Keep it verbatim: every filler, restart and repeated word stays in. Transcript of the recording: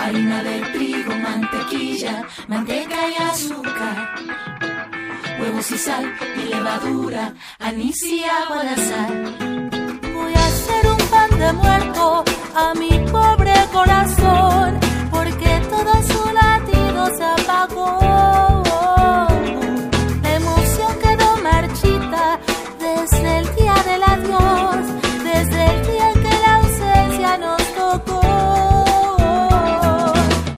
harina de trigo, mantequilla, manteca y azúcar, huevos y sal y levadura, anís y agua de sal. Voy a hacer un pan de muerto a mi pobre corazón.